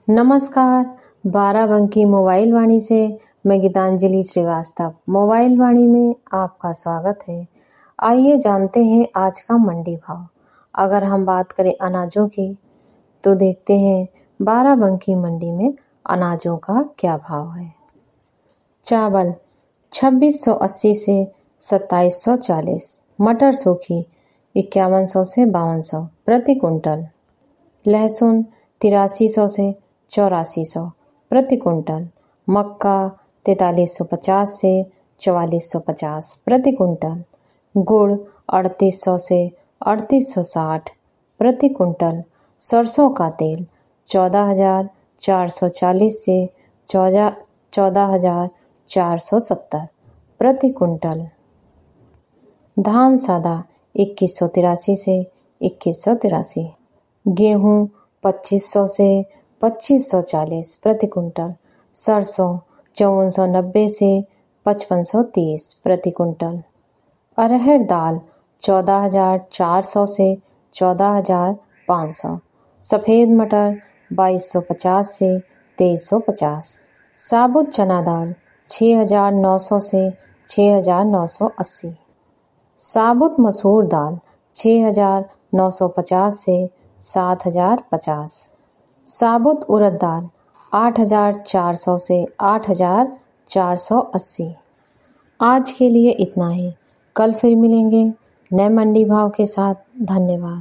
नमस्कार, बाराबंकी मोबाइल वाणी से मैं गीतांजलि श्रीवास्तव। मोबाइल वाणी में आपका स्वागत है। आइए जानते हैं आज का मंडी भाव। अगर हम बात करें अनाजों की तो देखते हैं बाराबंकी मंडी में अनाजों का क्या भाव है। चावल 2680 से 2740, मटर सूखी 5100 से 5200 प्रति कुंटल, लहसुन 8300 से 8400 प्रति कुंटल, मक्का 4350 से 4450 प्रति कुंटल, गुड़ 3800 से 3860 प्रति कुंटल, सरसों का तेल 14440 से 14470 प्रति कुंटल, धान सादा 2183 से 2183, गेहूं 2500 से 2540 प्रति कुंटल, सरसों 5490 से 5530 प्रति कुंटल, अरहर दाल 14400 से 14500, सफेद मटर 2250 से 2350, साबुत चना दाल 6900 से 6980, साबुत मसूर दाल 6950 से 7050, साबुत उड़द दाल 8400 से 8480। आज के लिए इतना ही। कल फिर मिलेंगे नए मंडी भाव के साथ। धन्यवाद।